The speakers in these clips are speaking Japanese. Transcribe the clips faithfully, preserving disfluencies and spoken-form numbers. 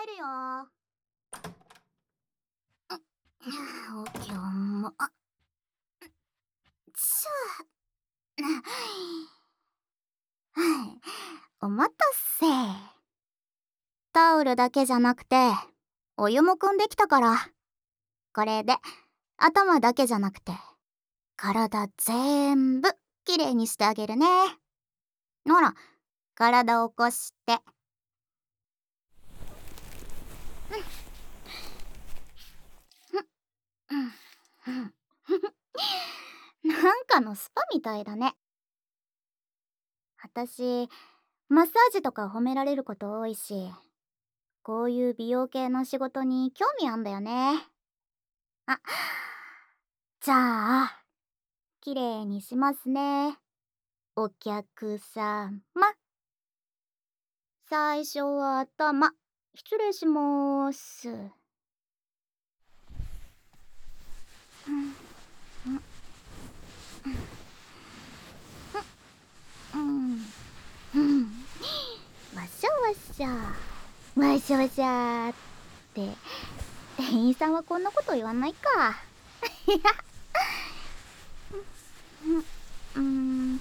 るよ。おきょんも。あちゅはいお待たせ。タオルだけじゃなくてお湯も汲んできたから、これで頭だけじゃなくて体全部きれいにしてあげるね。ほら、体起こして。なんかのスパみたいだね。私マッサージとか褒められること多いし、こういう美容系の仕事に興味あんだよね。あ、じゃあきれいにしますね、お客様。最初は頭、失礼しまーす。うんうん、わしゃわしゃわしゃわしゃって店員さんはこんなこと言わないか。うんうん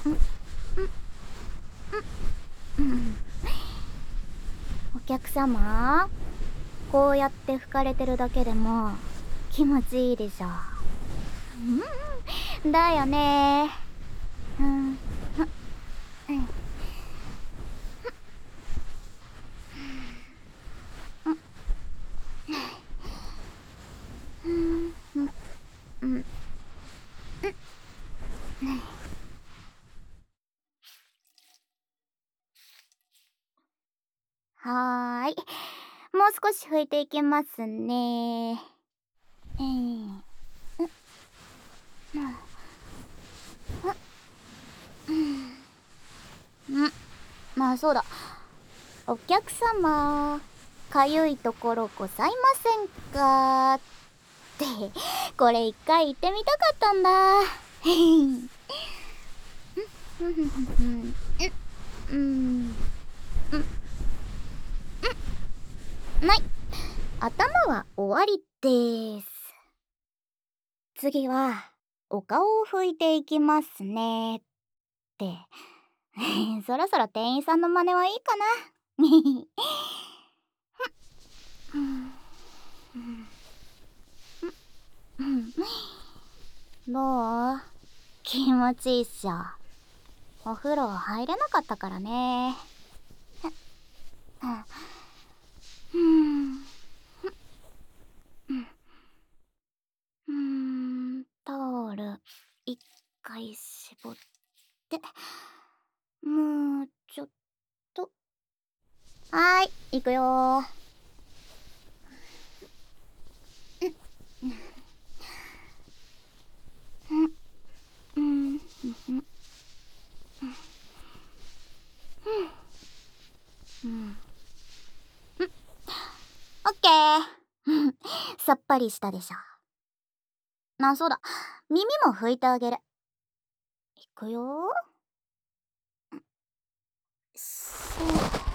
お客様、こうやって拭かれてるだけでも気持ちいいでしょ。うんだよね。うんうんうんうんはーい、もう少し拭いていきますね。えー、うん、まあそうだ。お客様、かゆいところございませんかって、これ一回言ってみたかったんだ。うん、ない。頭は終わりです。次はお顔を拭いていきますねって。そろそろ店員さんの真似はいいかな。どう？気持ちいいっしょ。お風呂入れなかったからね。うんうんタオル一回絞って、もうちょっと。はーい、いくよー。うんうんうんオッケー。さっぱりしたでしょ。あ、そうだ、耳も拭いてあげる。いくよー。そう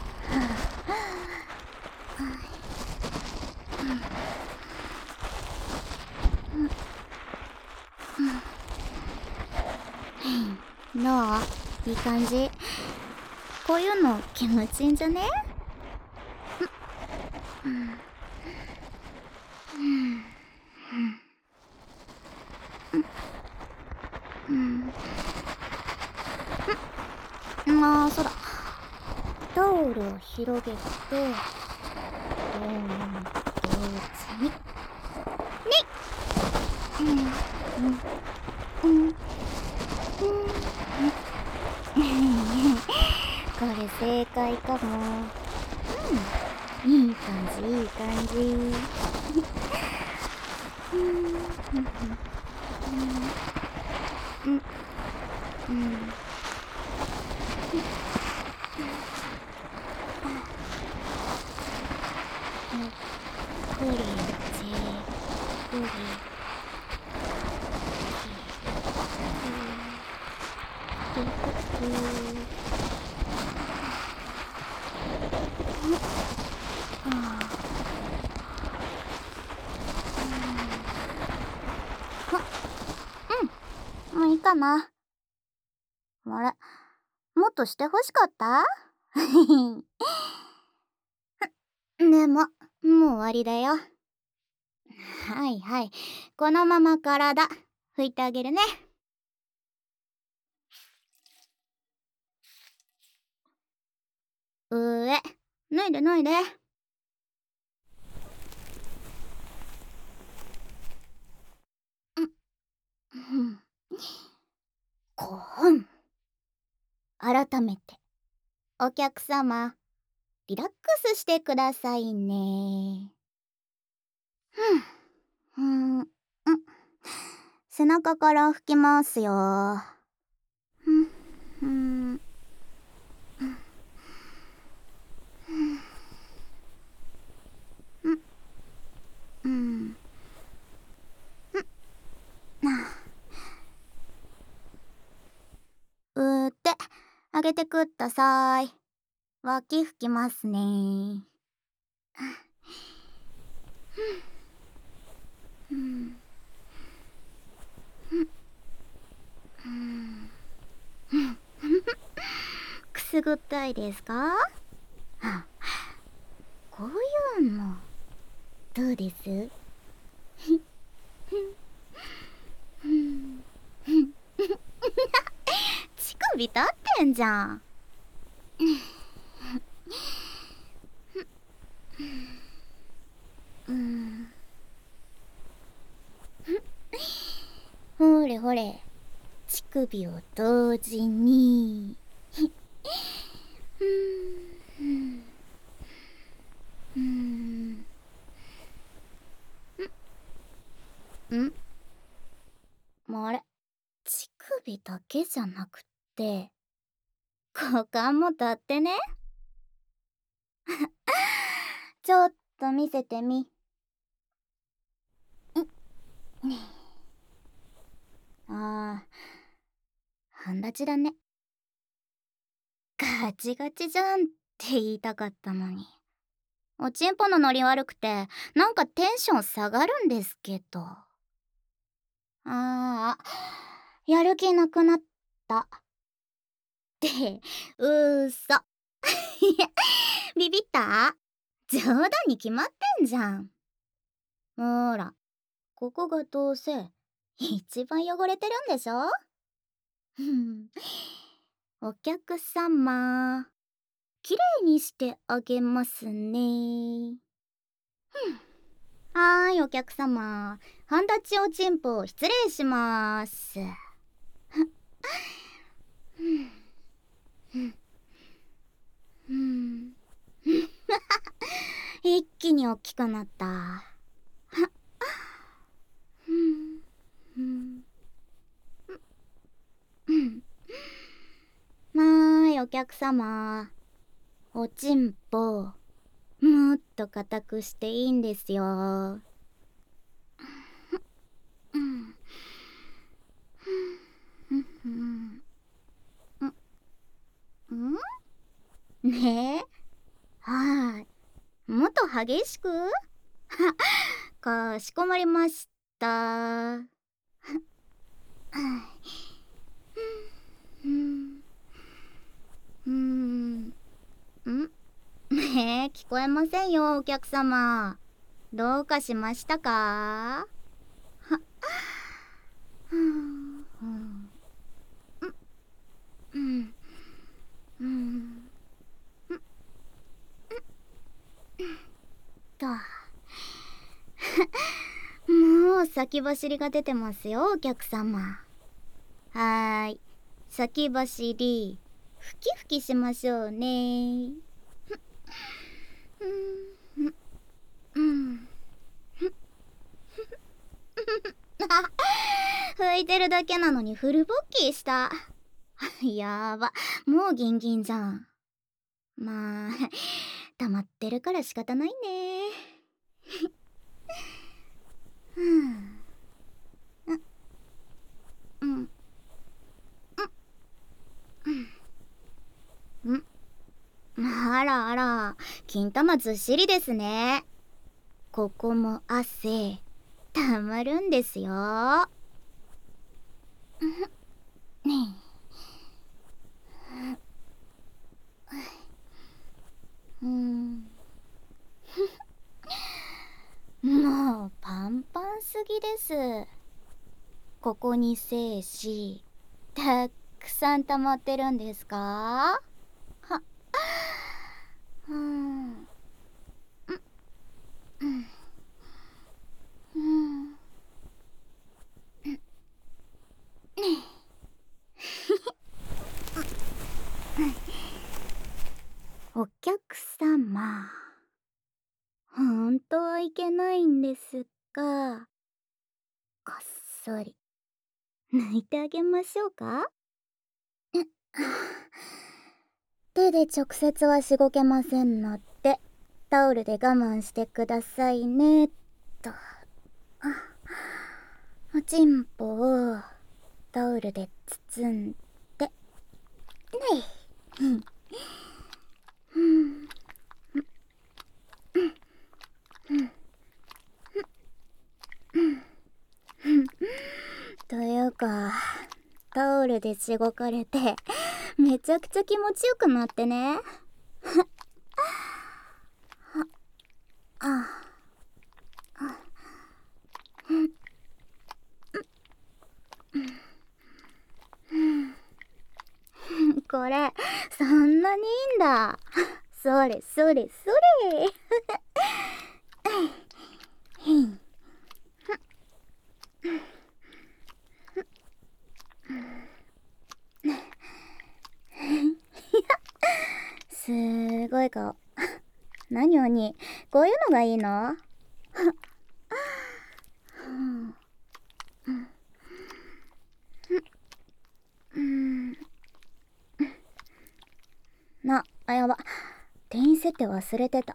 どう？いい感じ？こういうの気持ちいいんじゃね？ああ、そうだ。タオルを広げて、うん、同時に。ねうんうんうんうんこれ正解かも。うん、いい感じいい感じ。うんうんうんうんゆっくりじっくり。あかな。あれ、もっとしてほしかった？でも、もう終わりだよ。はいはい。このまま体、拭いてあげるね。上、脱いで脱いで。うん。こほん。改めて、お客様、リラックスしてくださいね。ふん。うん。背中から拭きますよ。ふん。ふん。うん。うん。うーって、あげてくったさい。脇拭きますね。うん。うん。くすぐったいですか？こういうの、どうです？乳首立ってんじゃん。うん。ほれほれ、乳首を同時に。うん。うん。ん？あれ、乳首だけじゃなくって股間も立ってね。ちょっと見せてみ。んああ、半立ちだね。ガチガチじゃんって言いたかったのに。おちんぽのノリ悪くてなんかテンション下がるんですけど。ああ、やる気なくなった。って嘘。いや、ビビった？冗談に決まってんじゃん。ほら、ここがどうせ一番汚れてるんでしょ？お客様、きれいにしてあげますね。はーい、お客様。半立ちおちんぽ失礼します。一気に大きくなった。はーい、お客様。おちんぽ、もっと硬くしていいんですよ。んねえ、はい。もっと激しく？かしこまりました。うん。うん。ん？ねえ、聞こえませんよ、お客様。どうかしましたか？は、うん、うん、うん、うん、と。もう先走りが出てますよ、お客様。はーい。先走り、ふきふきしましょうね。うん、うん。拭いてるだけなのにフルボッキーした。やば、もうギンギンじゃん。まあ、溜まってるから仕方ないね。うん。うん。うん。あらあら、金玉ずっしりですね。ここも汗、たまるんですよ。 ねえ。うん。もうパンパンすぎです。ここに精子たくさん溜まってるんですか？は、うん、うん、うん、うん。お客様、本当はいけないんですが、こっそり抜いてあげましょうか？手で直接はしごけませんので、タオルで我慢してくださいねっと。おちんぽをタオルで包んで、ねい。うんうんというか、タオルでしごかれてめちゃくちゃ気持ちよくなってね。あこれそんなにいいんだ。それそれそれ。すごい顔。何鬼、こういうのがいいの？な、あ、やば。店員設定忘れてた。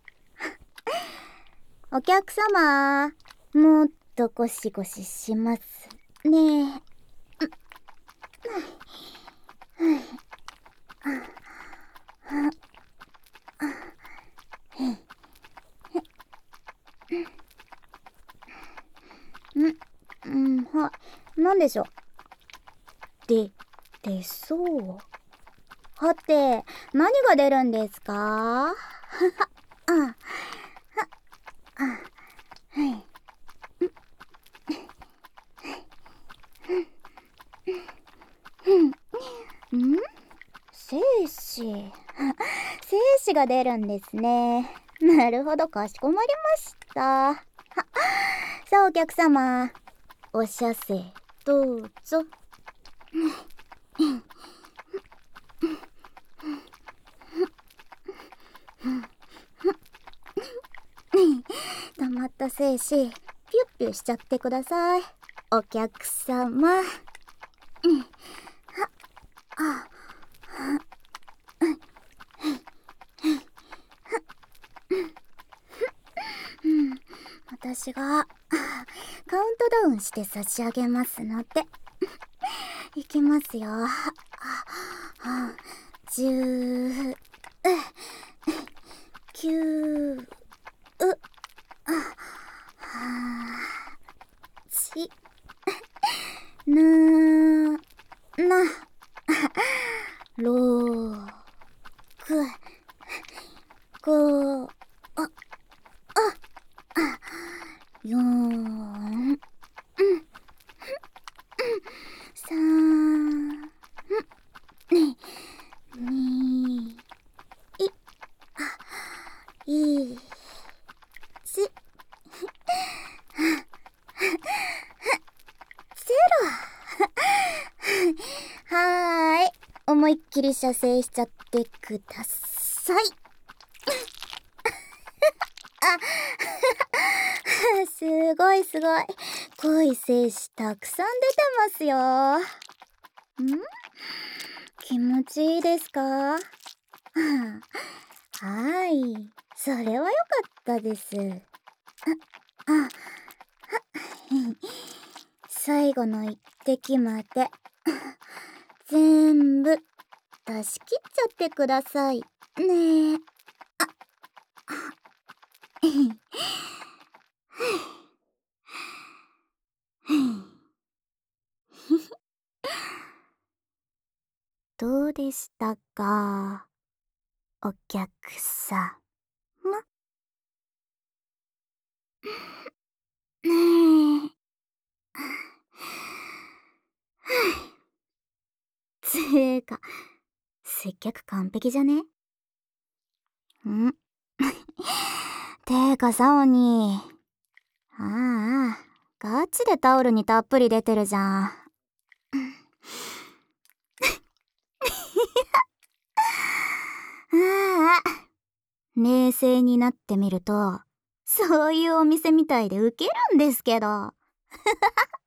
お客様、もっとゴシゴシしますねえ。ん、うん、はい。なんでしょう。で、出そう。はて、何が出るんですか？あ、あ、あ、はい。ん精子。精子が出るんですね。なるほど、かしこまりました。さあ、お客様、お射精どうぞ。溜まった精子ピュッピュしちゃってください、お客様。私がカウントダウンして差し上げますので、いきますよ。じゅう、きゅう、ち、な、な、ろく、ご、あ、よん、さん、に、い、いち、ゼロ。はーい。思いっきり射精しちゃってください。あ、すごいすごい。濃い精子たくさん出てますよ。ん？気持ちいいですか？はーい。それは良かったです。あ、あ、最後の一滴まで全部出し切っちゃってくださいね。 でしたか、お客さま。ねえ。つーか、接客完璧じゃね？んてーかさおにー、ああ、ガチでタオルにたっぷり出てるじゃん。ああ、冷静になってみると、そういうお店みたいでウケるんですけど。